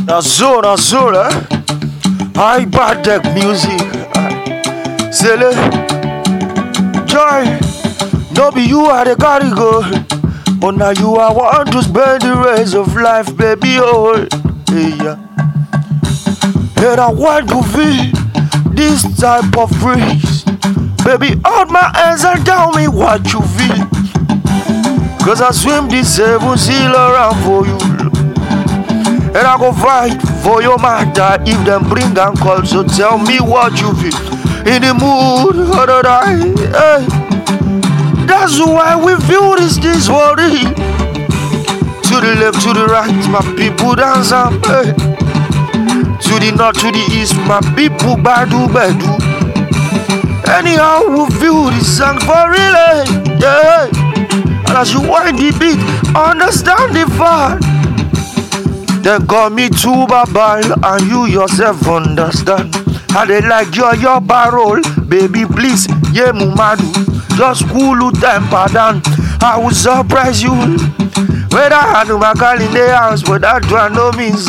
Na zone, I bad deck music. Sele, joy, no be you are the carry go, but now you are want to spend the rest of life, baby. Oh, yeah. And I want to feel this type of breeze, baby. Hold my hands and tell me what you feel, 'cause I swim the seven seal around for you. And I go fight for your matter if them bring and call. So tell me what you feel. In the mood, or die. Hey. That's why we feel this worry. To the left, to the right, my people dance up. Hey. To the north, to the east, my people badu. Anyhow, we feel this song for real. Yeah. And as you wind the beat, understand the fun. Then call me to Babal and you yourself understand. I they like your barrel, baby please, yeah mumadu. Just cool temper down. I will surprise you. When I had my girl in the house, but that one no means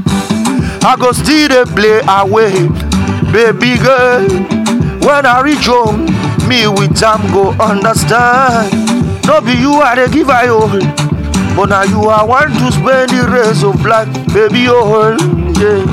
I go still they play away, baby girl. When I reach home, me with them go understand. No be you are the giver you. But now you are want to spend the rest of life, baby, oh, yeah.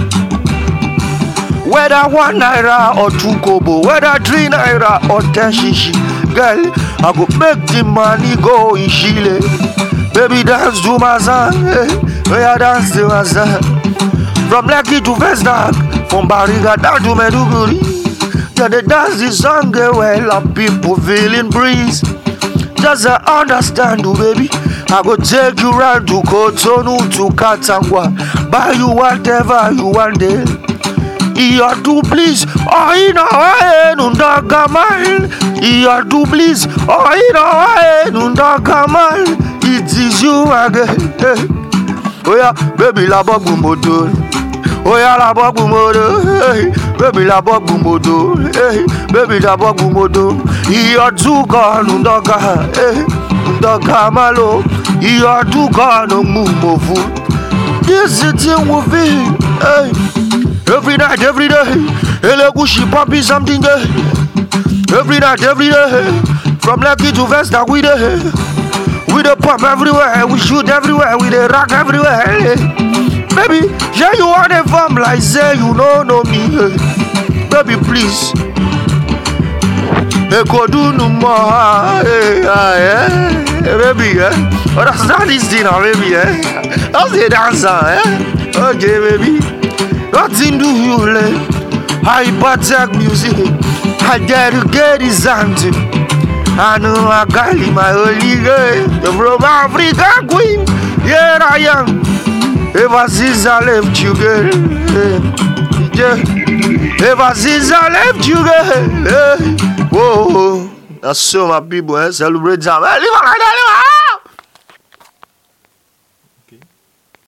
Whether 1 naira or 2 kobo, whether 3 naira or 10 shishi, girl, I go make the money go in Chile. Baby, dance to my song, yeah, dance to my song. From Lekki to Vestac, from Bariga down to Meduguri, yeah, they dance this song, well, and people feeling breeze. Just understand, baby. I go take you round to Cotonou, to Katangwa, buy you whatever you want there. You do please, oh you know I nundagamal. You do please, oh you know I nundagamal. It is you again. Oh yeah, baby la bogumodo. Oh yeah la bogumodo. Baby la bogumodo. Baby la bogumodo. You do go nundaga. Ndagamalo. You are too gonna move. This is the thing we feel. Hey. Every night, every day. Elegushi popping something day. Every night, every day. From Lekki to Vestac we dey. We dey pump everywhere. We shoot everywhere. We dey rock everywhere. Baby, yeah, you want a farm like say you know me. Baby, please. Baby, but that's not this thing, baby, That's the dancer, Okay, baby. Nothing do you like? Hypertech music. I dedicate this song to. I know I got my holy girl, from Africa queen. Yeah, I am. Ever since I left you, girl. Yeah. Ever since I left you, girl. Whoa. That's so my people, celebrate time.